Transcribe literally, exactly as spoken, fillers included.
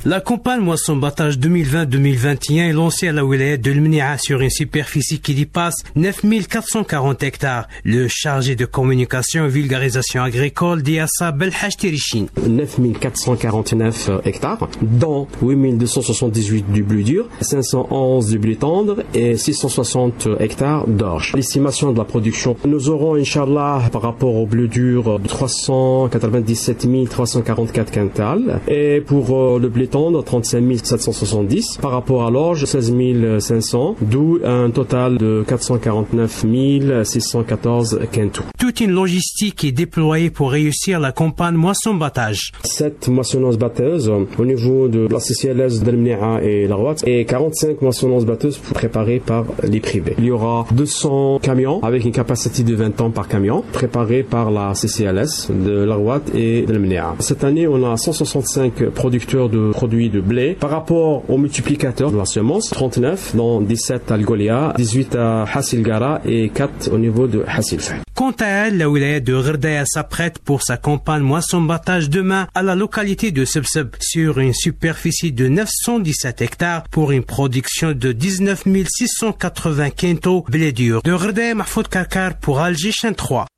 La campagne moisson-battage deux mille vingt deux mille vingt et un est lancée à la wilaya de l'Mnia sur une superficie qui dépasse neuf mille quatre cent quarante hectares. Le chargé de communication et vulgarisation agricole dit à ça Belhaj Terichine. neuf mille quatre cent quarante-neuf hectares, dont huit mille deux cent soixante-dix-huit du blé dur, cinq cent onze du blé tendre et six cent soixante hectares d'orge. L'estimation de la production, nous aurons, Inch'Allah, par rapport au blé dur, trois cent quatre-vingt-dix-sept mille trois cent quarante-quatre quintals. Et pour euh, le blé tendre, trente-cinq mille sept cent soixante-dix. Par rapport à l'orge, seize mille cinq cents. D'où un total de quatre cent quarante-neuf mille six cent quatorze quintaux. Toute une logistique est déployée pour réussir la campagne moisson-battage. sept moissonneuses-batteuses au niveau de la C C L S d'Al-Mnia et la Rouat et quarante-cinq moissonneuses-batteuses préparées par les privés. Il y aura deux cents camions avec une capacité de vingt tonnes par camion préparés par la C C L S de la Rouat et d'Al-Mnia. Cette année, on a cent soixante-cinq producteurs de produits de blé. Par rapport au multiplicateur de la semence, trente-neuf, dont dix-sept à Al-Golia, dix-huit à Hassil Gara et quatre au niveau de Hassil Fay. Quant à elle, la wilaya de Gherdaya s'apprête pour sa campagne moisson-battage demain à la localité de Sebseb sur une superficie de neuf cent dix-sept hectares pour une production de dix-neuf mille six cent quatre-vingts quintaux blé dur. De Gherdaya, Mahfoud Karkar pour Alger Chaîne trois.